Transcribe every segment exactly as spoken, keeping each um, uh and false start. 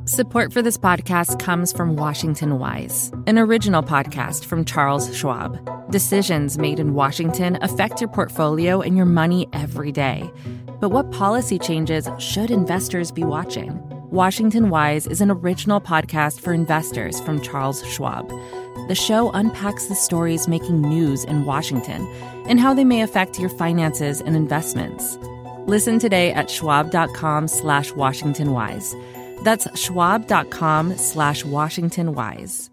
Support for this podcast comes from Washington Wise, an original podcast from Charles Schwab. Decisions made in Washington affect your portfolio and your money every day. But what policy changes should investors be watching? Washington Wise is an original podcast for investors from Charles Schwab. The show unpacks the stories making news in Washington and how they may affect your finances and investments. Listen today at schwab.com slash Washington Wise. That's schwab.com slash Washington Wise.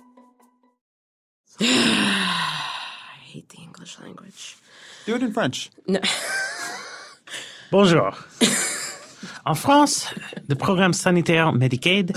I hate the English language. Do it in French. No. Bonjour. En France, le programme sanitaire Medicaid.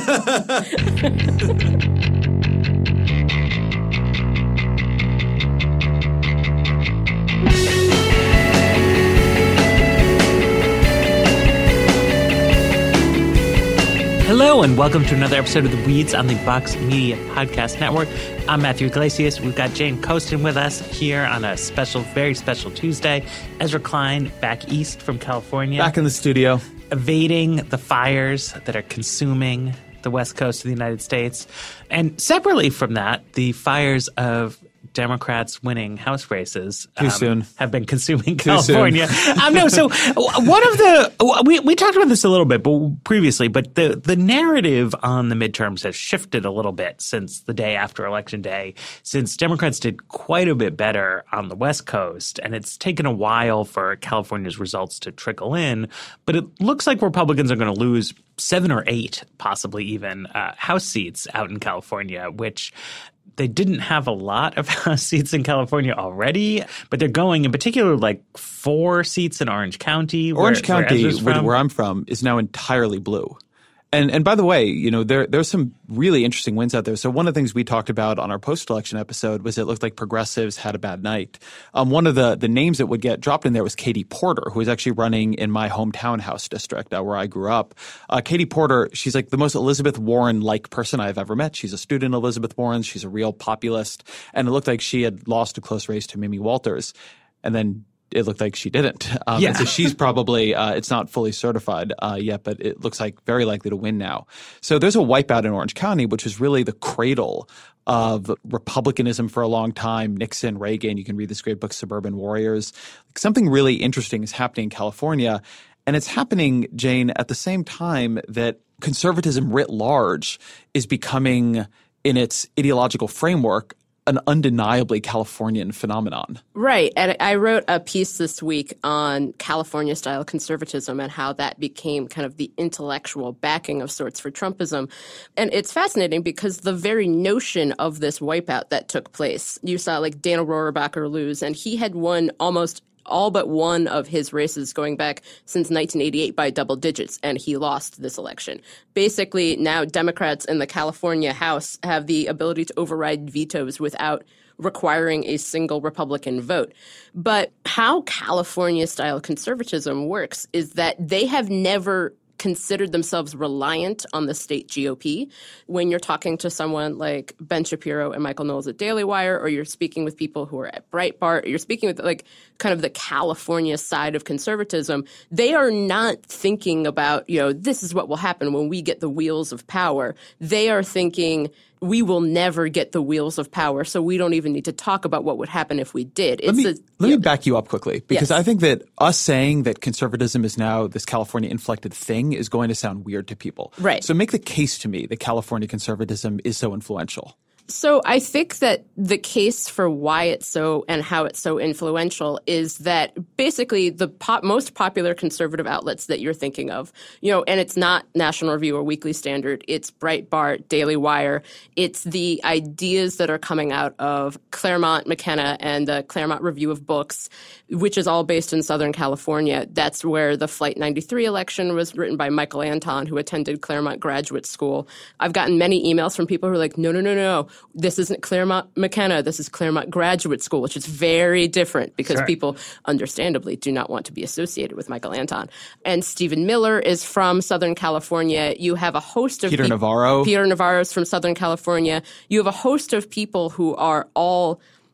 Hello and welcome to another episode of The Weeds on the Vox Media Podcast Network. I'm Matthew Iglesias. We've got Jane Coaston with us here on a special, very special Tuesday. Ezra Klein back east from California. Back in the studio. Evading the fires that are consuming the west coast of the United States. And separately from that, the fires of Democrats winning House races Too um, soon. have been consuming Too California. soon. um, no, so one of the we we talked about this a little bit, but previously, but the the narrative on the midterms has shifted a little bit since the day after Election Day, since Democrats did quite a bit better on the West Coast, and it's taken a while for California's results to trickle in. But it looks like Republicans are going to lose seven or eight, possibly even uh, House seats out in California, which they didn't have a lot of House seats in California already, but they're going in particular like four seats in Orange County. Orange where, County, where, where, where I'm from, is now entirely blue. And and by the way, you know, there there's some really interesting wins out there. So one of the things we talked about on our post-election episode was it looked like progressives had a bad night. Um, one of the the names that would get dropped in there was Katie Porter, who is actually running in my hometown House district, uh, where I grew up. Uh, Katie Porter, she's like the most Elizabeth Warren-like person I've ever met. She's a student of Elizabeth Warren. She's a real populist. And it looked like she had lost a close race to Mimi Walters. And then it looked like she didn't. Um, yeah. And so she's probably uh, – it's not fully certified uh, yet, but it looks like very likely to win now. So there's a wipeout in Orange County, which is really the cradle of republicanism for a long time. Nixon, Reagan, you can read this great book, Suburban Warriors. Something really interesting is happening in California, and it's happening, Jane, at the same time that conservatism writ large is becoming, in its ideological framework, an undeniably Californian phenomenon. Right. And I wrote a piece this week on California-style conservatism and how that became kind of the intellectual backing of sorts for Trumpism. And it's fascinating because the very notion of this wipeout that took place, you saw like Daniel Rohrabacher lose, and he had won almost all but one of his races going back since nineteen eighty-eight by double digits, and he lost this election. Basically, now Democrats in the California House have the ability to override vetoes without requiring a single Republican vote. But how California-style conservatism works is that they have never considered themselves reliant on the state G O P. When you're talking to someone like Ben Shapiro and Michael Knowles at Daily Wire, or you're speaking with people who are at Breitbart, or you're speaking with like kind of the California side of conservatism, they are not thinking about, you know, this is what will happen when we get the wheels of power. They are thinking, we will never get the wheels of power, so we don't even need to talk about what would happen if we did. It's let me, a, let you me know, back you up quickly, because yes. I think that us saying that conservatism is now this California-inflected thing is going to sound weird to people. Right. So make the case to me that California conservatism is so influential. So I think that the case for why it's so and how it's so influential is that basically the pop, most popular conservative outlets that you're thinking of, you know, and it's not National Review or Weekly Standard, it's Breitbart, Daily Wire, it's the ideas that are coming out of Claremont McKenna and the Claremont Review of Books, which is all based in Southern California. That's where the Flight ninety-three election was written by Michael Anton, who attended Claremont Graduate School. I've gotten many emails from people who are like, no, no, no, no. This isn't Claremont McKenna. This is Claremont Graduate School, which is very different because Sure. people understandably do not want to be associated with Michael Anton. And Stephen Miller is from Southern California. You have a host of Peter pe- Navarro. Peter Navarro is from Southern California. You have a host of people who are all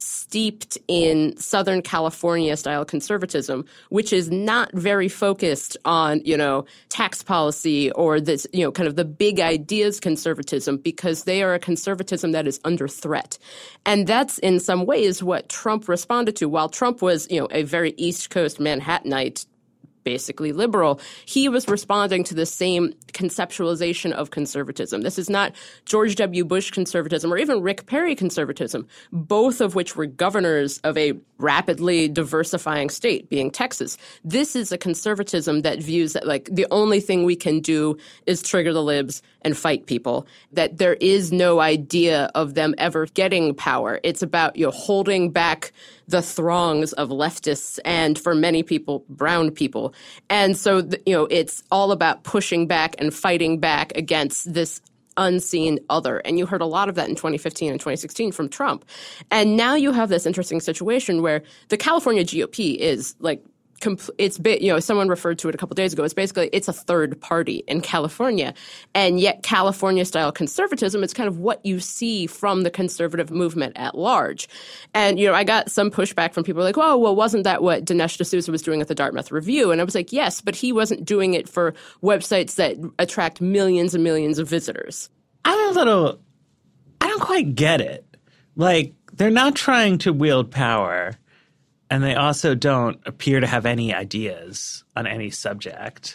steeped in Southern California-style conservatism, which is not very focused on, you know, tax policy or this, you know, kind of the big ideas conservatism, because they are a conservatism that is under threat. And that's in some ways what Trump responded to. While Trump was, you know, a very East Coast Manhattanite, basically liberal, he was responding to the same conceptualization of conservatism. This is not George W. Bush conservatism or even Rick Perry conservatism, both of which were governors of a rapidly diversifying state, being Texas. This is a conservatism that views that, like, the only thing we can do is trigger the libs and fight people, that there is no idea of them ever getting power. It's about, you know, holding back the throngs of leftists and, for many people, brown people. And so, you know, it's all about pushing back and fighting back against this unseen other. And you heard a lot of that in twenty fifteen and twenty sixteen from Trump. And now you have this interesting situation where the California G O P is like, it's, you know, someone referred to it a couple of days ago. It's basically, it's a third party in California. And yet California-style conservatism is kind of what you see from the conservative movement at large. And, you know, I got some pushback from people like, oh, well, wasn't that what Dinesh D'Souza was doing at the Dartmouth Review? And I was like, yes, but he wasn't doing it for websites that attract millions and millions of visitors. I'm a little – I don't quite get it. Like, they're not trying to wield power. And they also don't appear to have any ideas on any subject.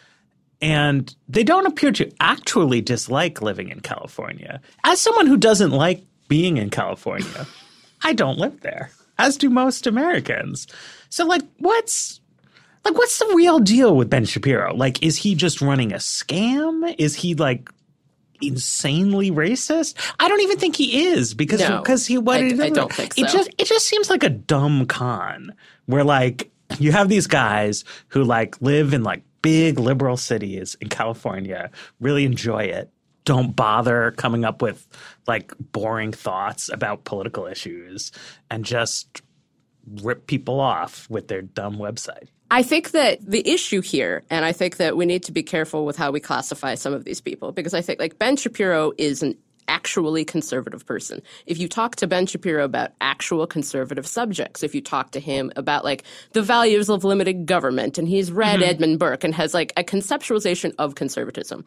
And they don't appear to actually dislike living in California. As someone who doesn't like being in California, I don't live there, as do most Americans. So, like, what's like what's the real deal with Ben Shapiro? Like, is he just running a scam? Is he, like, insanely racist? I don't even think he is, because no, because he what I, it, I don't think so. It just it just seems like a dumb con where, like, you have these guys who, like, live in, like, big liberal cities in California, really enjoy it, don't bother coming up with, like, boring thoughts about political issues, and just rip people off with their dumb website. I think that the issue here, and I think that we need to be careful with how we classify some of these people, because I think, like, Ben Shapiro is an actually conservative person. If you talk to Ben Shapiro about actual conservative subjects, if you talk to him about, like, the values of limited government, and he's read mm-hmm. Edmund Burke and has, like, a conceptualization of conservatism,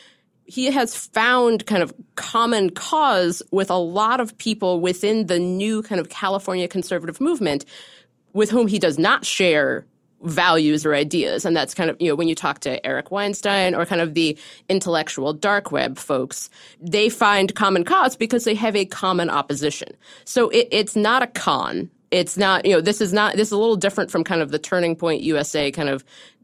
he has found kind of common cause with a lot of people within the new kind of California conservative movement with whom he does not share values or ideas. And that's kind of, you know, when you talk to Eric Weinstein or kind of the intellectual dark web folks, they find common cause because they have a common opposition. So it, it's not a con. It's not, you know, this is not, this is a little different from kind of the Turning Point U S A kind of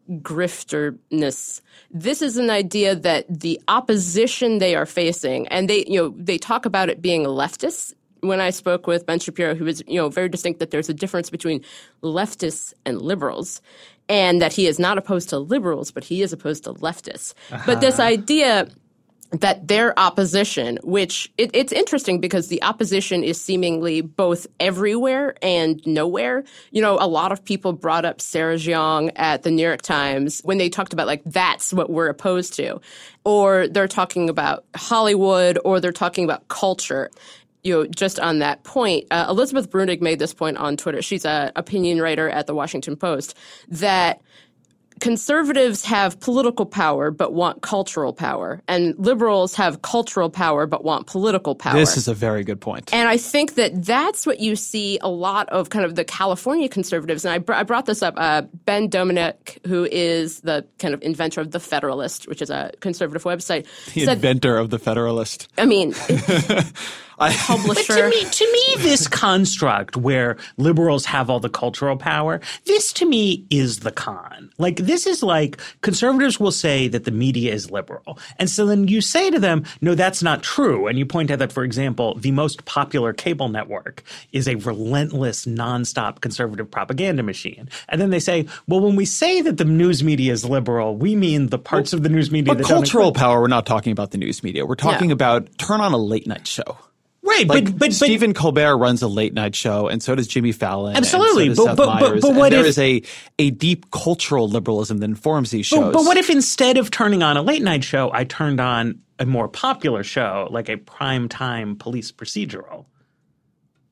grifterness. This is an idea that the opposition they are facing, and they, you know, they talk about it being leftists. When I spoke with Ben Shapiro, he was, you know, very distinct that there's a difference between leftists and liberals, and that he is not opposed to liberals, but he is opposed to leftists. Uh-huh. But this idea that their opposition, which it, it's interesting because the opposition is seemingly both everywhere and nowhere. You know, a lot of people brought up Sarah Jeong at the New York Times when they talked about, like, that's what we're opposed to. Or they're talking about Hollywood, or they're talking about culture. You know, just on that point, uh, Elizabeth Brunig made this point on Twitter. She's an opinion writer at the Washington Post, that conservatives have political power but want cultural power, and liberals have cultural power but want political power. This is a very good point. And I think that that's what you see a lot of kind of the California conservatives. And I, br- I brought this up. Uh, Ben Dominic, who is the kind of inventor of The Federalist, which is a conservative website. The said, inventor of The Federalist. I mean... It, publisher. But to me, to me, this construct where liberals have all the cultural power, this to me is the con. Like, this is like conservatives will say that the media is liberal. And so then you say to them, no, that's not true. And you point out that, for example, the most popular cable network is a relentless, nonstop conservative propaganda machine. And then they say, well, when we say that the news media is liberal, we mean the parts well, of the news media but that cultural don't power, we're not talking about the news media. We're talking yeah. about turn on a late night show. Right, like but, but Stephen but, Colbert runs a late night show, and so does Jimmy Fallon. Absolutely, and so does but, Seth but, Meyers, but, but what and there if, is a a deep cultural liberalism that informs these shows. But, but what if instead of turning on a late night show, I turned on a more popular show, like a primetime police procedural?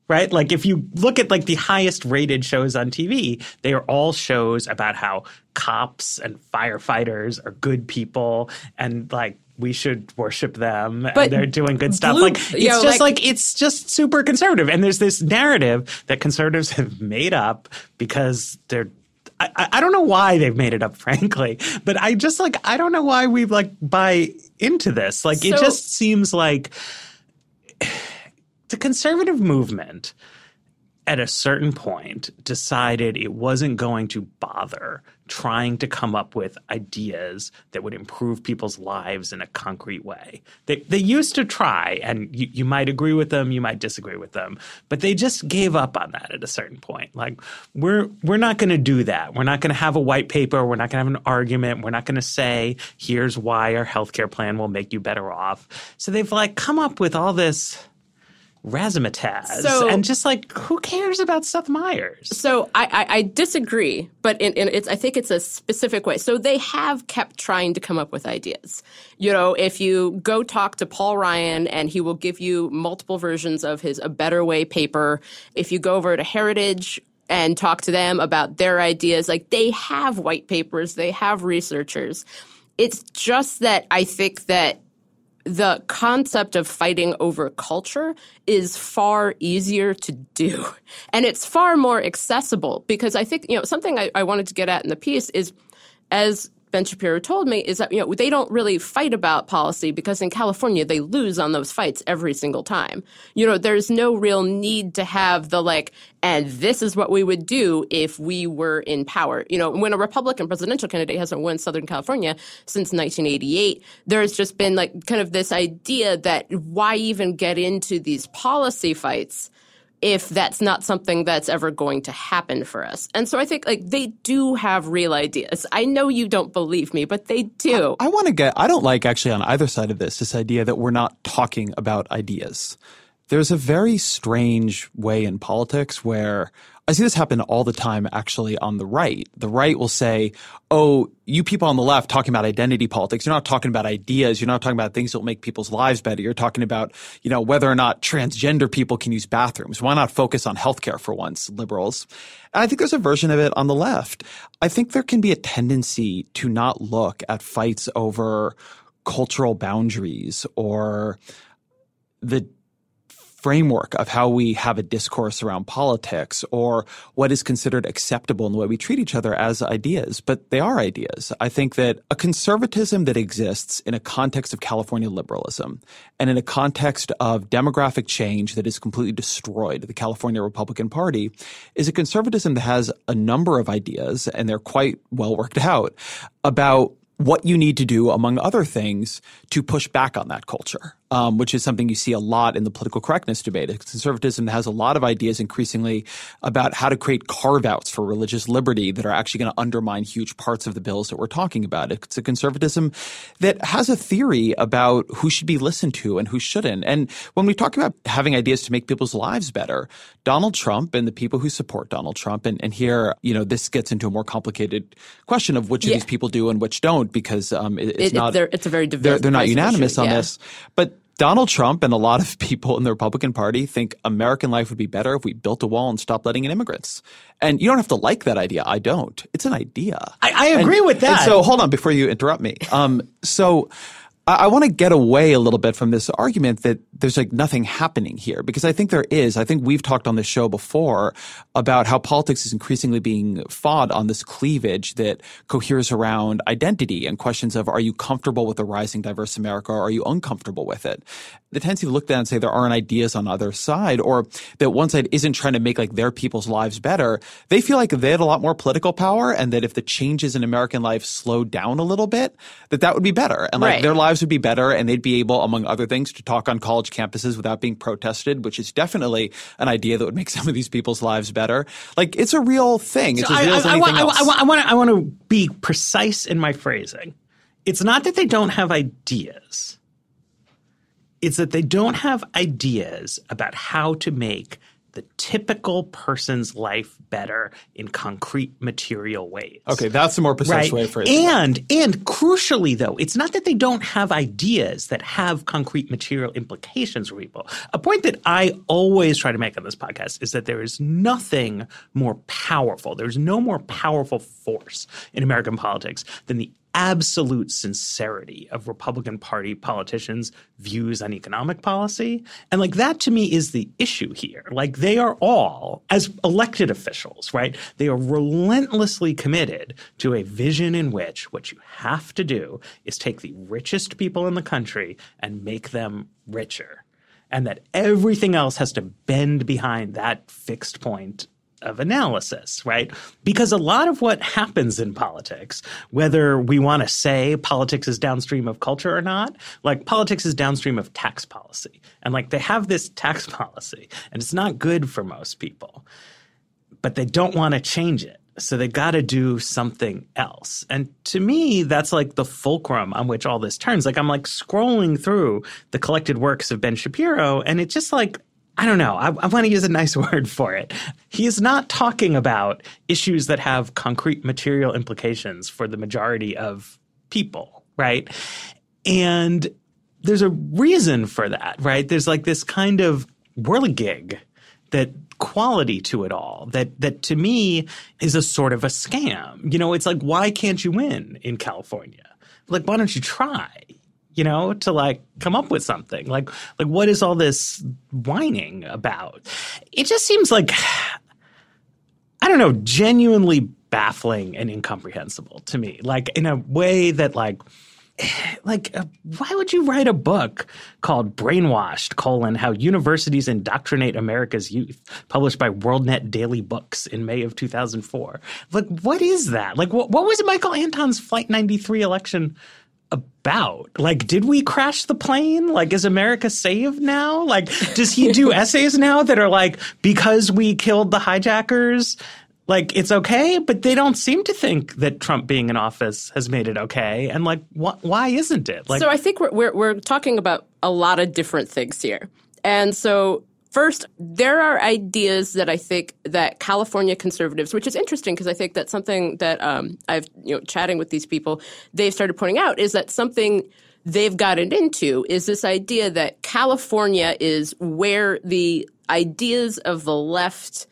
right? Like if you look at like the highest rated shows on T V, they are all shows about how cops and firefighters are good people and like we should worship them but and they're doing good stuff. Blue, like it's you know, just like, like it's just super conservative. And there's this narrative that conservatives have made up because they're I, I don't know why they've made it up, frankly, but I just like I don't know why we like buy into this. Like so, it just seems like the conservative movement at a certain point decided it wasn't going to bother trying to come up with ideas that would improve people's lives in a concrete way. They they used to try, and you, you might agree with them, you might disagree with them, but they just gave up on that at a certain point. Like, we're we're not going to do that. We're not going to have a white paper. We're not going to have an argument. We're not going to say, here's why our healthcare plan will make you better off. So they've like come up with all this razzmatazz so, and just like who cares about Seth Meyers? So I, I, I disagree, but in, in it's I think it's a specific way. So they have kept trying to come up with ideas. You know, if you go talk to Paul Ryan and he will give you multiple versions of his A Better Way paper. If you go over to Heritage and talk to them about their ideas, like they have white papers, they have researchers. It's just that I think that the concept of fighting over culture is far easier to do. And it's far more accessible because I think, you know, something I, I wanted to get at in the piece is, as Ben Shapiro told me, is that, you know, they don't really fight about policy because in California they lose on those fights every single time. You know, there's no real need to have the like, and this is what we would do if we were in power. You know, when a Republican presidential candidate hasn't won Southern California since nineteen eighty-eight, there's just been like kind of this idea that why even get into these policy fights if that's not something that's ever going to happen for us. And so I think like they do have real ideas. I know you don't believe me, but they do. I, I want to get – I don't like actually on either side of this, this idea that we're not talking about ideas. There's a very strange way in politics where – I see this happen all the time actually on the right. The right will say, oh, you people on the left talking about identity politics, you're not talking about ideas. You're not talking about things that will make people's lives better. You're talking about, you know, whether or not transgender people can use bathrooms. Why not focus on healthcare for once, liberals? And I think there's a version of it on the left. I think there can be a tendency to not look at fights over cultural boundaries or the framework of how we have a discourse around politics or what is considered acceptable in the way we treat each other as ideas. But they are ideas. I think that a conservatism that exists in a context of California liberalism and in a context of demographic change that has completely destroyed the California Republican Party is a conservatism that has a number of ideas, and they're quite well worked out, about what you need to do, among other things, to push back on that culture, um, which is something you see a lot in the political correctness debate. Conservatism has a lot of ideas increasingly about how to create carve-outs for religious liberty that are actually going to undermine huge parts of the bills that we're talking about. It's a conservatism that has a theory about who should be listened to and who shouldn't. And when we talk about having ideas to make people's lives better, Donald Trump and the people who support Donald Trump, and, and here, you know, this gets into a more complicated question of which yeah. of these people do and which don't, because um, it, it's it, not – it's a very they're, they're not unanimous issue, on yeah. this. But Donald Trump and a lot of people in the Republican Party think American life would be better if we built a wall and stopped letting in immigrants. And you don't have to like that idea. I don't. It's an idea. I, I agree and, with that. And so hold on before you interrupt me. Um, so I, I want to get away a little bit from this argument that there's like nothing happening here, because I think there is. I think we've talked on this show before about how politics is increasingly being fought on this cleavage that coheres around identity and questions of, are you comfortable with a rising diverse America or are you uncomfortable with it? The tendency to look down and say there aren't ideas on either side, or that one side isn't trying to make like their people's lives better. They feel like they had a lot more political power, and that if the changes in American life slowed down a little bit, that that would be better. And like right. their lives would be better, and they'd be able, among other things, to talk on college campuses without being protested, which is definitely an idea that would make some of these people's lives better. Like, it's a real thing. It's so as real I, as I, anything I, else. I, I, I want to I want to be precise in my phrasing. It's not that they don't have ideas. It's that they don't have ideas about how to make the typical person's life better in concrete material ways. Okay, that's a more precise right? way of phrasing it. And, and crucially, though, it's not that they don't have ideas that have concrete material implications for people. A point that I always try to make on this podcast is that there is nothing more powerful. There's no more powerful force in American politics than the absolute sincerity of Republican Party politicians' views on economic policy. And like that to me is the issue here. Like they are all, as elected officials, right, they are relentlessly committed to a vision in which what you have to do is take the richest people in the country and make them richer. And that everything else has to bend behind that fixed point of analysis, right? Because a lot of what happens in politics, whether we want to say politics is downstream of culture or not, like politics is downstream of tax policy. And like they have this tax policy and it's not good for most people, but they don't want to change it. So they got to do something else. And to me, that's like the fulcrum on which all this turns. Like I'm like scrolling through the collected works of Ben Shapiro and it's just like, I don't know. I, I want to use a nice word for it. He is not talking about issues that have concrete material implications for the majority of people, right? And there's a reason for that, right? There's like this kind of whirligig, that quality to it all that that to me is a sort of a scam. You know, it's like, why can't you win in California? Like, why don't you try? You know, to like come up with something like like what is all this whining about? It just seems like, I don't know, genuinely baffling and incomprehensible to me, like in a way that like like uh, why would you write a book called Brainwashed, colon, How Universities Indoctrinate America's Youth, published by WorldNet Daily Books in May of two thousand four? Like, what is that? Like, what, what was Michael Anton's Flight ninety-three election about? Like, did we crash the plane? Like, is America saved now? Like, does he do essays now that are like, because we killed the hijackers, like, it's okay? But they don't seem to think that Trump being in office has made it okay. And like, wh- why isn't it? Like, so I think we're, we're we're talking about a lot of different things here. And so first, there are ideas that I think that California conservatives, which is interesting because I think that's something that um, I've, you know, chatting with these people, they've started pointing out is that something they've gotten into is this idea that California is where the ideas of the left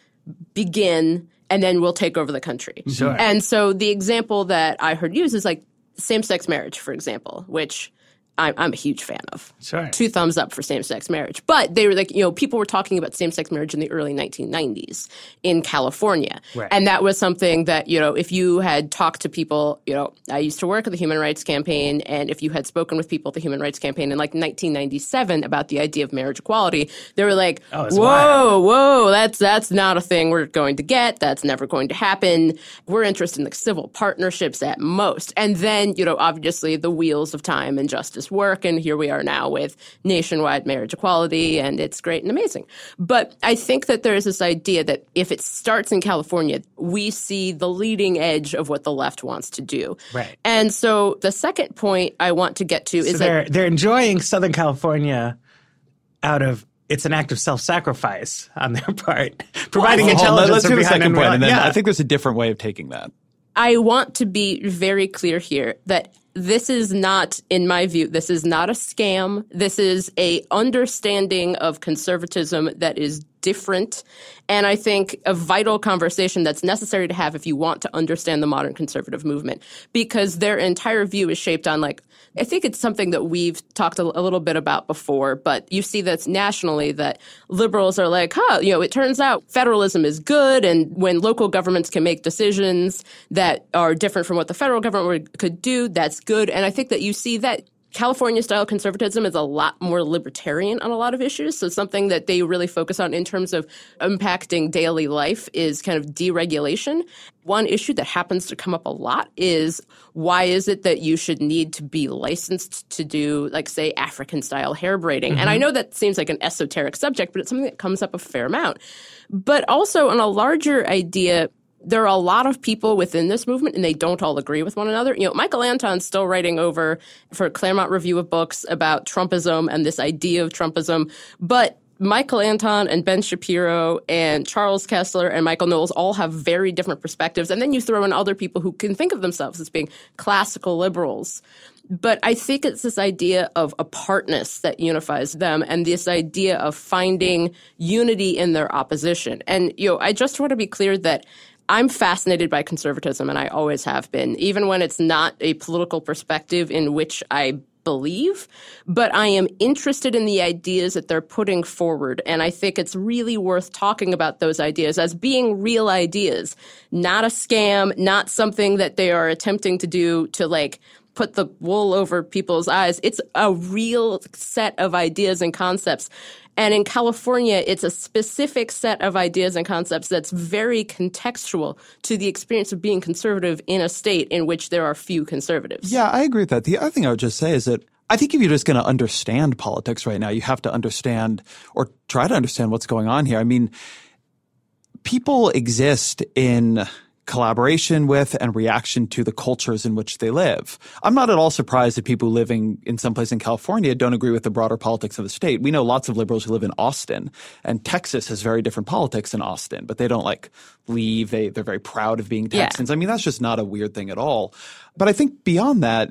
begin and then will take over the country. Sure. And so the example that I heard used is like same-sex marriage, for example, which I'm, I'm a huge fan of. Sure. Two thumbs up for same-sex marriage. But they were like, you know, people were talking about same-sex marriage in the early nineteen nineties in California. Right. And that was something that, you know, if you had talked to people, you know, I used to work at the Human Rights Campaign, and if you had spoken with people at the Human Rights Campaign in like nineteen ninety-seven about the idea of marriage equality, they were like, oh, whoa, wild. whoa, that's that's not a thing we're going to get. That's never going to happen. We're interested in like civil partnerships at most. And then, you know, obviously the wheels of time and justice work, and here we are now with nationwide marriage equality, and it's great and amazing. But I think that there's this idea that if it starts in California, we see the leading edge of what the left wants to do. Right. And so the second point I want to get to so is they're, that they're enjoying Southern California out of it's an act of self-sacrifice on their part, providing Well, hold on, intelligence. let's do the behind second point, and then yeah. I think there's a different way of taking that. I want to be very clear here that this is not, in my view, this is not a scam. This is a understanding of conservatism that is different, and I think a vital conversation that's necessary to have if you want to understand the modern conservative movement, because their entire view is shaped on, like, I think it's something that we've talked a, a little bit about before, but you see that's nationally that liberals are like, huh, you know, it turns out federalism is good, and when local governments can make decisions that are different from what the federal government could do, that's good. And I think that you see that California-style conservatism is a lot more libertarian on a lot of issues. So something that they really focus on in terms of impacting daily life is kind of deregulation. One issue that happens to come up a lot is why is it that you should need to be licensed to do, like, say, African-style hair braiding? Mm-hmm. And I know that seems like an esoteric subject, but it's something that comes up a fair amount. But also on a larger idea, there are a lot of people within this movement, and they don't all agree with one another. You know, Michael Anton's still writing over for Claremont Review of Books about Trumpism and this idea of Trumpism. But Michael Anton and Ben Shapiro and Charles Kessler and Michael Knowles all have very different perspectives. And then you throw in other people who can think of themselves as being classical liberals. But I think it's this idea of apartness that unifies them and this idea of finding unity in their opposition. And, you know, I just want to be clear that I'm fascinated by conservatism, and I always have been, even when it's not a political perspective in which I believe, but I am interested in the ideas that they're putting forward. And I think it's really worth talking about those ideas as being real ideas, not a scam, not something that they are attempting to do to like put the wool over people's eyes. It's a real set of ideas and concepts. And in California, it's a specific set of ideas and concepts that's very contextual to the experience of being conservative in a state in which there are few conservatives. Yeah, I agree with that. The other thing I would just say is that I think if you're just going to understand politics right now, you have to understand or try to understand what's going on here. I mean, people exist in collaboration with and reaction to the cultures in which they live. I'm not at all surprised that people living in some place in California don't agree with the broader politics of the state. We know lots of liberals who live in Austin, and Texas has very different politics than Austin, but they don't like leave. They, they're very proud of being Texans. Yeah. I mean, that's just not a weird thing at all. But I think beyond that,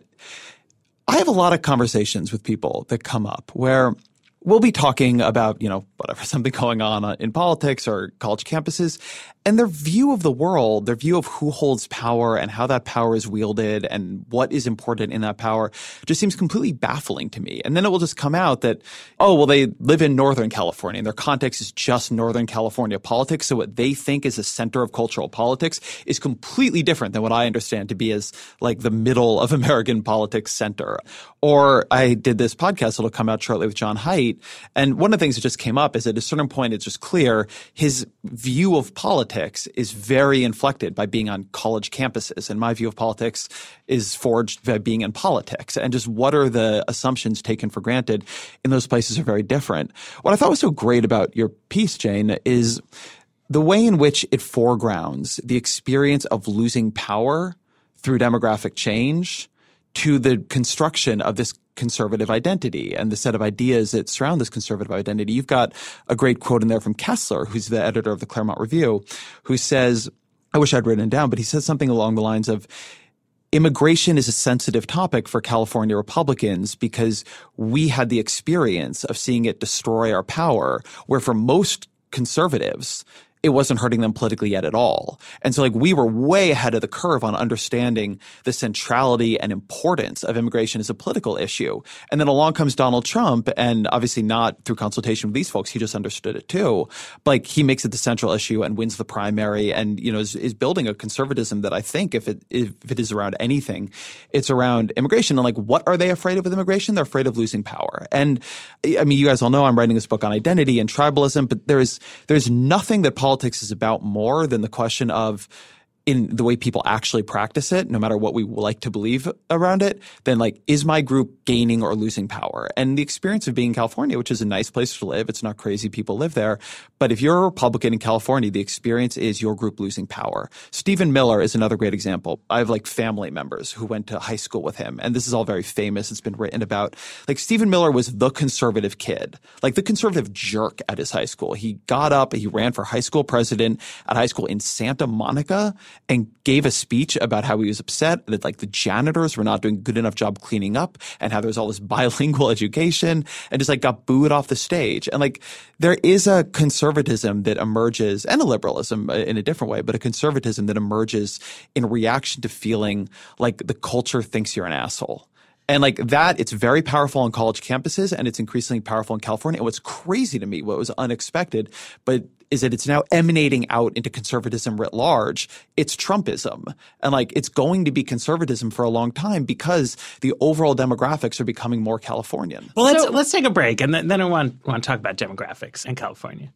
I have a lot of conversations with people that come up where we'll be talking about, you know, whatever, something going on in politics or college campuses, and their view of the world, their view of who holds power and how that power is wielded and what is important in that power just seems completely baffling to me. And then it will just come out that, oh, well, they live in Northern California and their context is just Northern California politics. So what they think is the center of cultural politics is completely different than what I understand to be as like the middle of American politics center. Or I did this podcast that'll come out shortly with John Haidt. And one of the things that just came up is at a certain point, it's just clear his view of politics is very inflected by being on college campuses. And my view of politics is forged by being in politics. And just what are the assumptions taken for granted in those places are very different. What I thought was so great about your piece, Jane, is the way in which it foregrounds the experience of losing power through demographic change to the construction of this conservative identity and the set of ideas that surround this conservative identity. You've got a great quote in there from Kessler, who's the editor of the Claremont Review, who says, I wish I'd written it down, but he says something along the lines of, immigration is a sensitive topic for California Republicans because we had the experience of seeing it destroy our power, where for most conservatives, it wasn't hurting them politically yet at all. And so like we were way ahead of the curve on understanding the centrality and importance of immigration as a political issue. And then along comes Donald Trump, and obviously not through consultation with these folks, he just understood it too. But like he makes it the central issue and wins the primary and, you know, is, is building a conservatism that I think if it, if it is around anything, it's around immigration. And like, what are they afraid of with immigration? They're afraid of losing power. And I mean, you guys all know I'm writing this book on identity and tribalism, but there is, there's nothing that politics Politics is about more than the question of, in the way people actually practice it, no matter what we like to believe around it, then like, is my group gaining or losing power? And the experience of being in California, which is a nice place to live, it's not crazy people live there. But if you're a Republican in California, the experience is your group losing power. Stephen Miller is another great example. I have like family members who went to high school with him, and this is all very famous. It's been written about. Like Stephen Miller was the conservative kid, like the conservative jerk at his high school. He got up, he ran for high school president at high school in Santa Monica, and gave a speech about how he was upset that like the janitors were not doing a good enough job cleaning up and how there's all this bilingual education, and just like got booed off the stage. And like there is a conservatism that emerges, and a liberalism in a different way, but a conservatism that emerges in reaction to feeling like the culture thinks you're an asshole. And like that, it's very powerful on college campuses, and it's increasingly powerful in California. And what's crazy to me, what was unexpected, but is that it's now emanating out into conservatism writ large. It's Trumpism. And like it's going to be conservatism for a long time because the overall demographics are becoming more Californian. Well, let's so, let's take a break, and then, then I want, want to talk about demographics in California.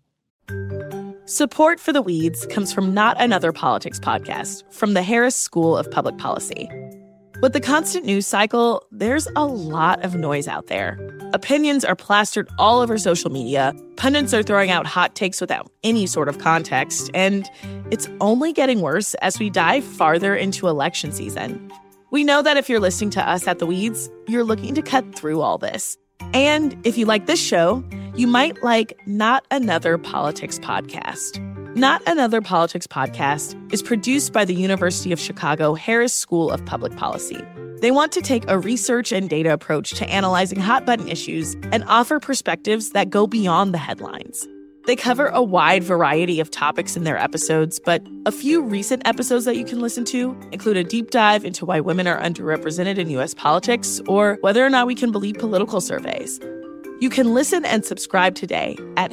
Support for The Weeds comes from Not Another Politics podcast from the Harris School of Public Policy. With the constant news cycle, there's a lot of noise out there. Opinions are plastered all over social media, pundits are throwing out hot takes without any sort of context, and it's only getting worse as we dive farther into election season. We know that if you're listening to us at The Weeds, you're looking to cut through all this. And if you like this show, you might like Not Another Politics Podcast. Not Another Politics Podcast is produced by the University of Chicago Harris School of Public Policy. They want to take a research and data approach to analyzing hot-button issues and offer perspectives that go beyond the headlines. They cover a wide variety of topics in their episodes, but a few recent episodes that you can listen to include a deep dive into why women are underrepresented in U S politics or whether or not we can believe political surveys. You can listen and subscribe today at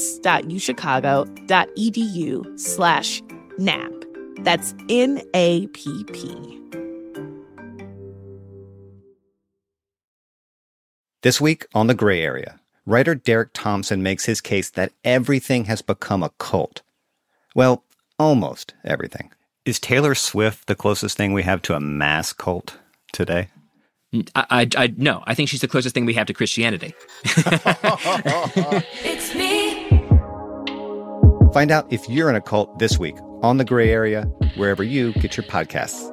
harris.uchicago.edu slash NAP. That's N A P P. This week on The Gray Area, writer Derek Thompson makes his case that everything has become a cult. Well, almost everything. Is Taylor Swift the closest thing we have to a mass cult today? I, I, I no, I think she's the closest thing we have to Christianity. It's me. Find out if you're in a cult this week on The Gray Area, wherever you get your podcasts.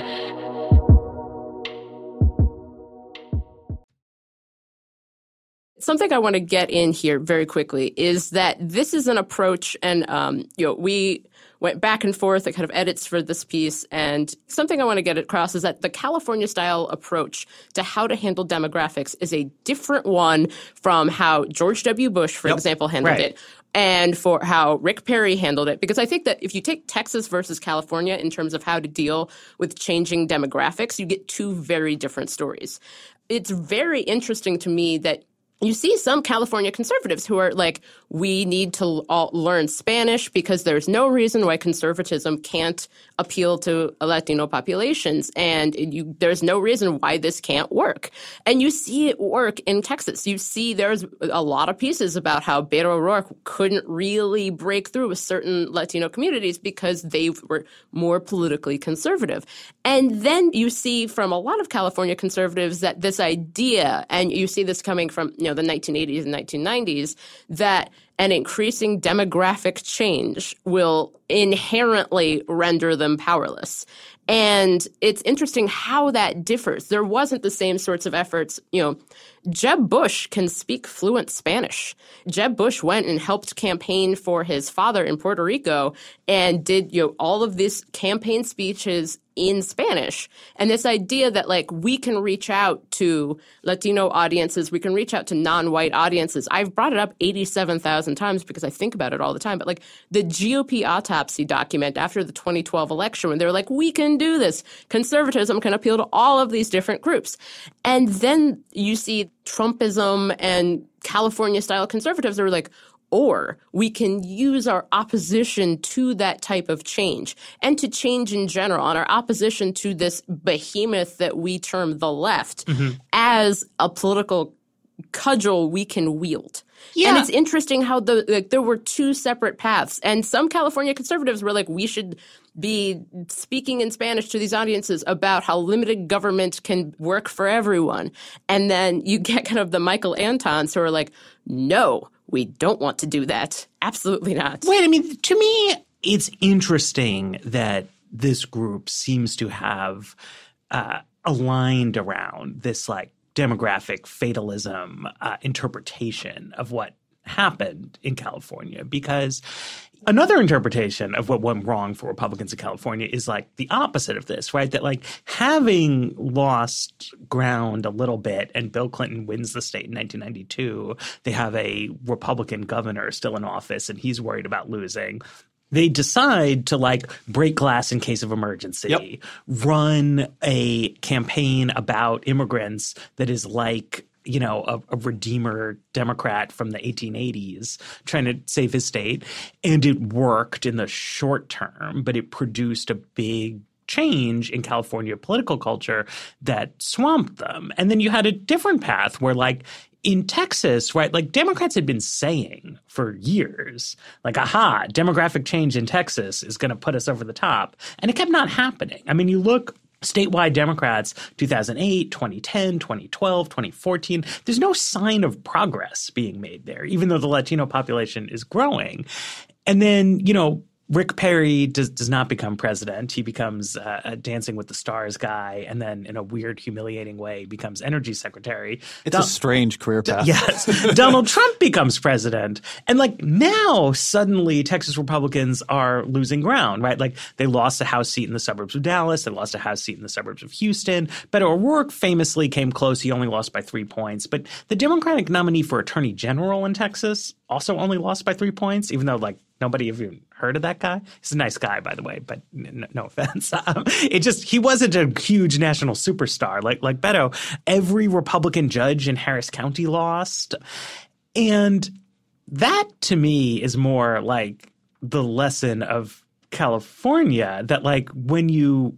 Something I want to get in here very quickly is that this is an approach, and um, you know, we went back and forth at kind of edits for this piece, and something I want to get across is that the California-style approach to how to handle demographics is a different one from how George W. Bush, for Yep. example, handled Right. it, and for how Rick Perry handled it. Because I think that if you take Texas versus California in terms of how to deal with changing demographics, you get two very different stories. It's very interesting to me that you see some California conservatives who are like, we need to all learn Spanish because there's no reason why conservatism can't appeal to Latino populations. And you, there's no reason why this can't work. And you see it work in Texas. You see there's a lot of pieces about how Beto O'Rourke couldn't really break through with certain Latino communities because they were more politically conservative. And then you see from a lot of California conservatives that this idea, and you see this coming from, you know, the nineteen eighties and nineteen nineties, that an increasing demographic change will inherently render them powerless. And it's interesting how that differs. There wasn't the same sorts of efforts. You know, Jeb Bush can speak fluent Spanish. Jeb Bush went and helped campaign for his father in Puerto Rico and did, you know, all of these campaign speeches in Spanish. And this idea that, like, we can reach out to Latino audiences, we can reach out to non-white audiences. I've brought it up eighty-seven thousand times because I think about it all the time. But, like, the G O P autopsy document after the twenty twelve election, when they were like, we can do this. Conservatism can appeal to all of these different groups. And then you see Trumpism and California-style conservatives that are like, or we can use our opposition to that type of change and to change in general and our opposition to this behemoth that we term the left mm-hmm. as a political cudgel we can wield. Yeah. And it's interesting how the like, there were two separate paths. And some California conservatives were like, we should be speaking in Spanish to these audiences about how limited government can work for everyone. And then you get kind of the Michael Antons who are like, no, we don't want to do that. Absolutely not. Wait, I mean, to me, it's interesting that this group seems to have uh, aligned around this, like, demographic fatalism uh, interpretation of what happened in California, because another interpretation of what went wrong for Republicans in California is like the opposite of this, right? That like having lost ground a little bit and Bill Clinton wins the state in nineteen ninety-two, they have a Republican governor still in office and he's worried about losing. They decide to like break glass in case of emergency, yep. run a campaign about immigrants that is like, you know, a, a Redeemer Democrat from the eighteen eighties trying to save his state. And it worked in the short term, but it produced a big change in California political culture that swamped them. And then you had a different path where like in Texas, right, like Democrats had been saying for years, like, aha, demographic change in Texas is going to put us over the top. And it kept not happening. I mean, you look statewide Democrats, two thousand eight, twenty ten, twenty twelve, twenty fourteen, there's no sign of progress being made there, even though the Latino population is growing. And then, you know, Rick Perry does, does not become president. He becomes uh, a Dancing with the Stars guy, and then in a weird, humiliating way becomes energy secretary. It's Don- a strange career path. Yes. Donald Trump becomes president. And like now, suddenly Texas Republicans are losing ground, right? Like they lost a House seat in the suburbs of Dallas. They lost a House seat in the suburbs of Houston. Beto O'Rourke famously came close. He only lost by three points. But the Democratic nominee for attorney general in Texas also only lost by three points, even though like nobody even heard of that guy. He's a nice guy, by the way, but n- no offense. Um, it just he wasn't a huge national superstar like like Beto. Every Republican judge in Harris County lost, and that to me is more like the lesson of California that like when you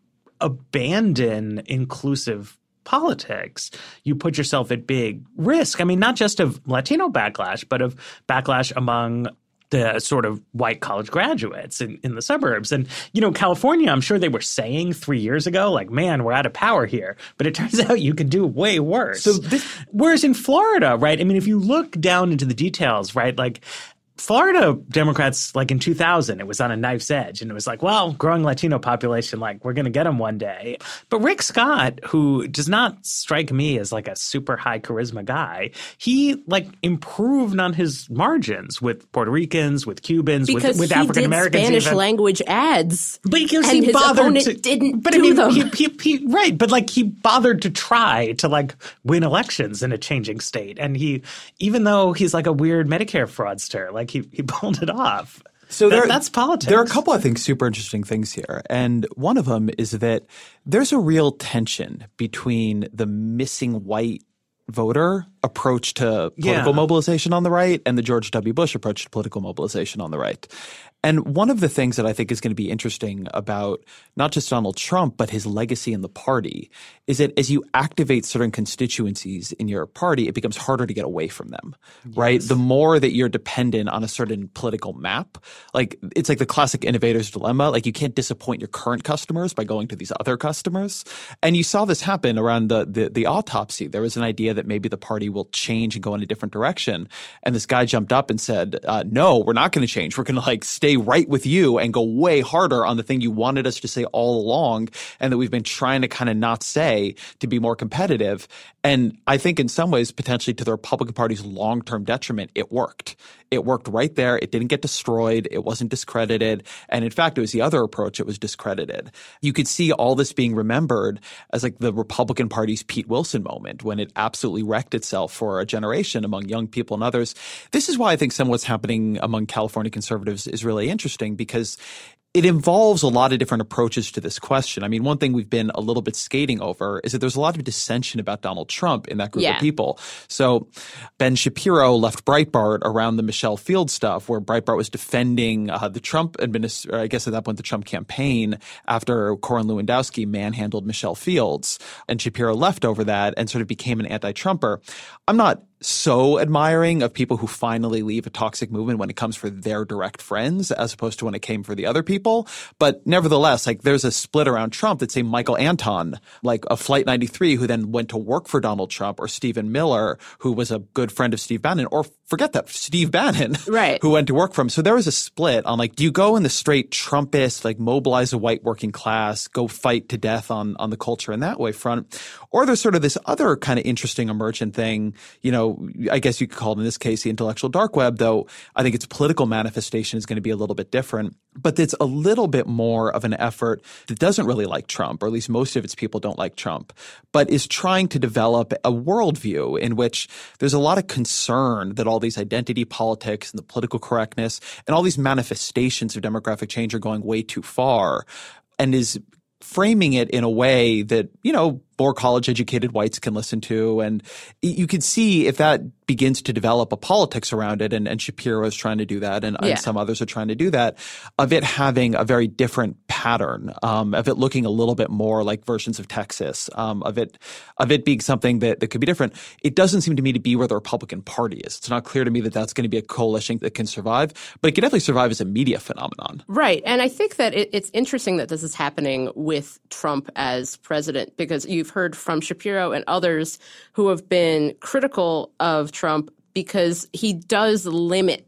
abandon inclusive politics, you put yourself at big risk. I mean, not just of Latino backlash, but of backlash among the sort of white college graduates in, in the suburbs. And, you know, California, I'm sure they were saying three years ago, like, man, we're out of power here. But it turns out you can do way worse. So this- Whereas in Florida, right, I mean, if you look down into the details, right, like Florida Democrats, like in two thousand, it was on a knife's edge. And it was like, well, growing Latino population, like we're going to get them one day. But Rick Scott, who does not strike me as like a super high charisma guy, he like improved on his margins with Puerto Ricans, with Cubans, because with, with he African Americans. did Spanish even. language ads. But because and he his bothered opponent to, didn't but do I mean, them. He, he, he, right. But like he bothered to try to like win elections in a changing state. And he, even though he's like a weird Medicare fraudster, like he, he pulled it off. So that, there, that's politics. There are a couple, I think, super interesting things here. And one of them is that there's a real tension between the missing white voter approach to political Yeah. mobilization on the right and the George W. Bush approach to political mobilization on the right. And one of the things that I think is going to be interesting about not just Donald Trump, but his legacy in the party is that as you activate certain constituencies in your party, it becomes harder to get away from them, yes. right? The more that you're dependent on a certain political map, like it's like the classic innovator's dilemma. Like you can't disappoint your current customers by going to these other customers. And you saw this happen around the, the, the autopsy. There was an idea that maybe the party will change and go in a different direction. And this guy jumped up and said, uh, no, we're not going to change. We're going to like stay right with you and go way harder on the thing you wanted us to say all along and that we've been trying to kind of not say to be more competitive. And I think in some ways, potentially to the Republican Party's long-term detriment, it worked. It worked right there. It didn't get destroyed. It wasn't discredited. And in fact, it was the other approach that was discredited. You could see all this being remembered as like the Republican Party's Pete Wilson moment when it absolutely wrecked itself for a generation among young people and others. This is why I think some of what's happening among California conservatives is really interesting because it involves a lot of different approaches to this question. I mean, one thing we've been a little bit skating over is that there's a lot of dissension about Donald Trump in that group yeah. of people. So Ben Shapiro left Breitbart around the Michelle Fields stuff where Breitbart was defending uh, the Trump administration, I guess at that point the Trump campaign after Corwin Lewandowski manhandled Michelle Fields. And Shapiro left over that and sort of became an anti-Trumper. I'm not so admiring of people who finally leave a toxic movement when it comes for their direct friends as opposed to when it came for the other people. But nevertheless, like there's a split around Trump that say Michael Anton, like a Flight ninety-three who then went to work for Donald Trump, or Stephen Miller, who was a good friend of Steve Bannon, or forget that, Steve Bannon, right. who went to work for him. So there was a split on like, do you go in the straight Trumpist, like mobilize the white working class, go fight to death on, on the culture in that way front? Or there's sort of this other kind of interesting emergent thing, you know, I guess you could call it in this case the intellectual dark web, though I think its political manifestation is going to be a little bit different. But it's a little bit more of an effort that doesn't really like Trump, or at least most of its people don't like Trump, but is trying to develop a worldview in which there's a lot of concern that all these identity politics and the political correctness and all these manifestations of demographic change are going way too far, and is framing it in a way that, you know, more college-educated whites can listen to. And you can see if that begins to develop a politics around it, and, and Shapiro is trying to do that, and, yeah. and some others are trying to do that, of it having a very different pattern, um, of it looking a little bit more like versions of Texas, um, of it of it being something that, that could be different. It doesn't seem to me to be where the Republican Party is. It's not clear to me that that's going to be a coalition that can survive, but it can definitely survive as a media phenomenon. Right. And I think that it, it's interesting that this is happening with Trump as president, because you've heard from Shapiro and others who have been critical of Trump because he does limit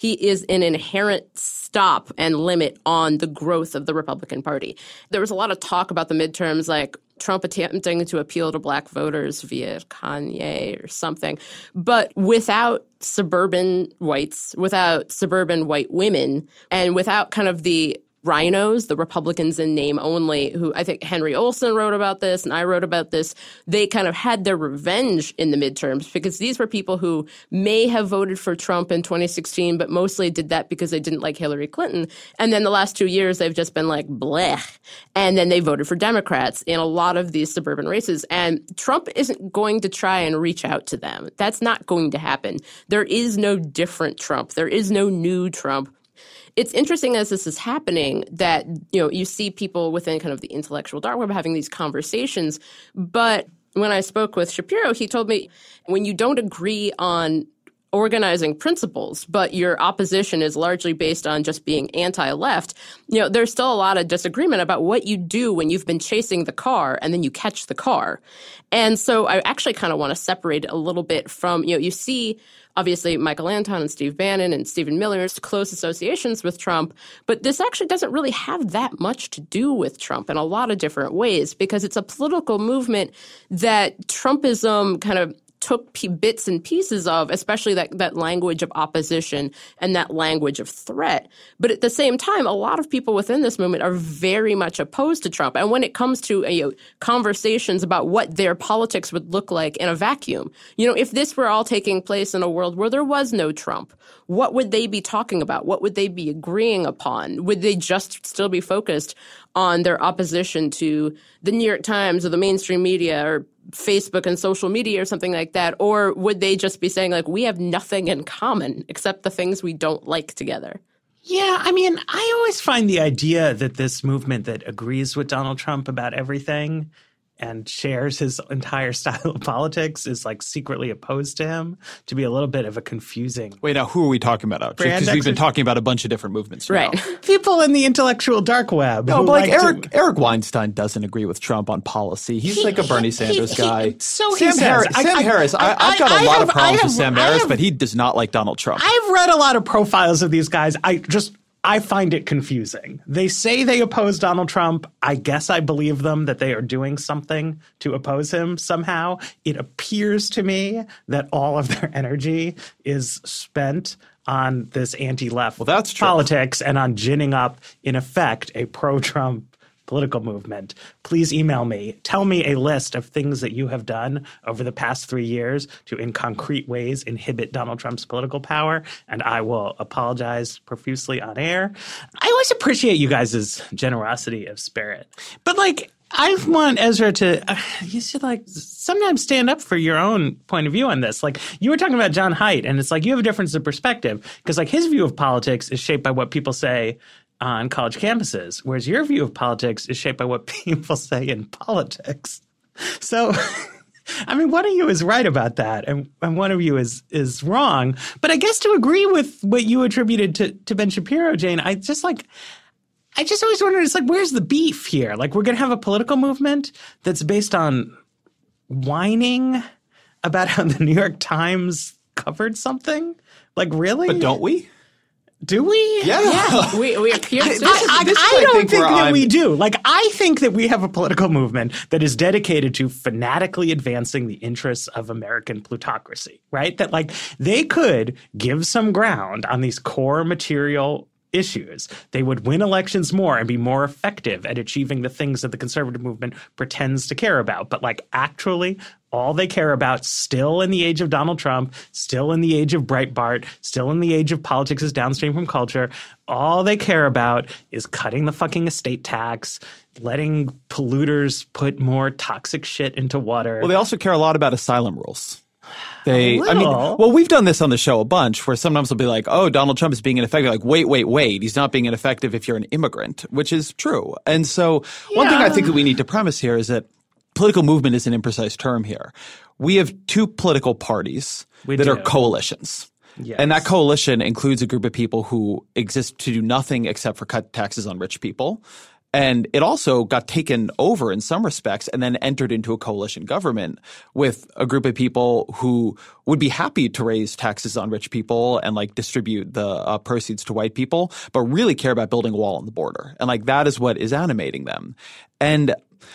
he is an inherent stop and limit on the growth of the Republican Party. There was a lot of talk about the midterms, like Trump attempting to appeal to black voters via Kanye or something. But without suburban whites, without suburban white women, and without kind of the rhinos, the Republicans in name only, who I think Henry Olsen wrote about this and I wrote about this, they kind of had their revenge in the midterms because these were people who may have voted for Trump in twenty sixteen, but mostly did that because they didn't like Hillary Clinton. And then the last two years, they've just been like, blech. And then they voted for Democrats in a lot of these suburban races. And Trump isn't going to try and reach out to them. That's not going to happen. There is no different Trump. There is no new Trump. It's interesting as this is happening that, you know, you see people within kind of the intellectual dark web having these conversations. But when I spoke with Shapiro, he told me when you don't agree on organizing principles, but your opposition is largely based on just being anti-left, you know, there's still a lot of disagreement about what you do when you've been chasing the car and then you catch the car. And so I actually kind of want to separate it a little bit from, you know, you see obviously Michael Anton and Steve Bannon and Stephen Miller's close associations with Trump, but this actually doesn't really have that much to do with Trump in a lot of different ways because it's a political movement that Trumpism kind of took p- bits and pieces of, especially that, that language of opposition and that language of threat. But at the same time, a lot of people within this movement are very much opposed to Trump. And when it comes to uh, you know, conversations about what their politics would look like in a vacuum, you know, if this were all taking place in a world where there was no Trump, what would they be talking about? What would they be agreeing upon? Would they just still be focused on their opposition to the New York Times or the mainstream media or Facebook and social media or something like that? Or would they just be saying, like, we have nothing in common except the things we don't like together? Yeah, I mean, I always find the idea that this movement that agrees with Donald Trump about everything and shares his entire style of politics is like secretly opposed to him to be a little bit of a confusing. Wait, now who are we talking about? Because we've been talking about a bunch of different movements now. Right. People in the intellectual dark web. No, but like, like Eric to, Eric Weinstein doesn't agree with Trump on policy. He's he, like a Bernie Sanders he, he, guy. So Sam he says. Harris, I, Sam I, Harris. I, I, I've got a I lot have, of problems have, with Sam I Harris, have, but he does not like Donald Trump. I've read a lot of profiles of these guys. I just I find it confusing. They say they oppose Donald Trump. I guess I believe them that they are doing something to oppose him somehow. It appears to me that all of their energy is spent on this anti-left well, that's true. politics and on ginning up, in effect, a pro-Trump political movement. Please email me. Tell me a list of things that you have done over the past three years to, in concrete ways, inhibit Donald Trump's political power, and I will apologize profusely on air. I always appreciate you guys' generosity of spirit. But, like, I want Ezra to uh, – you should, like, sometimes stand up for your own point of view on this. Like, you were talking about John Haidt, and it's like you have a difference of perspective because, like, his view of politics is shaped by what people say – on college campuses, whereas your view of politics is shaped by what people say in politics. So, I mean, one of you is right about that, and, and one of you is is wrong. But I guess to agree with what you attributed to, to Ben Shapiro, Jane, I just like – I just always wondered, it's like, where's the beef here? Like, we're going to have a political movement that's based on whining about how the New York Times covered something? Like, really? But don't we? Do we? Yeah. Yeah, we, we appear to. This is- I, this is I where I don't think think, where that I'm- we do. Like, I think that we have a political movement that is dedicated to fanatically advancing the interests of American plutocracy, right? That, like, they could give some ground on these core material issues. They would win elections more and be more effective at achieving the things that the conservative movement pretends to care about. But, like, actually, all they care about, still in the age of Donald Trump, still in the age of Breitbart, still in the age of politics is downstream from culture, all they care about is cutting the fucking estate tax, letting polluters put more toxic shit into water. Well, they also care a lot about asylum rules. They, A I mean, little. well, we've done this on the show a bunch where sometimes they'll be like, oh, Donald Trump is being ineffective. Like, wait, wait, wait. He's not being ineffective if you're an immigrant, which is true. And so one thing I think that we need to premise here is that political movement is an imprecise term here. We have two political parties We that do. are coalitions. Yes. And that coalition includes a group of people who exist to do nothing except for cut taxes on rich people. And it also got taken over in some respects and then entered into a coalition government with a group of people who would be happy to raise taxes on rich people and like distribute the uh, proceeds to white people, but really care about building a wall on the border. And like that is what is animating them. And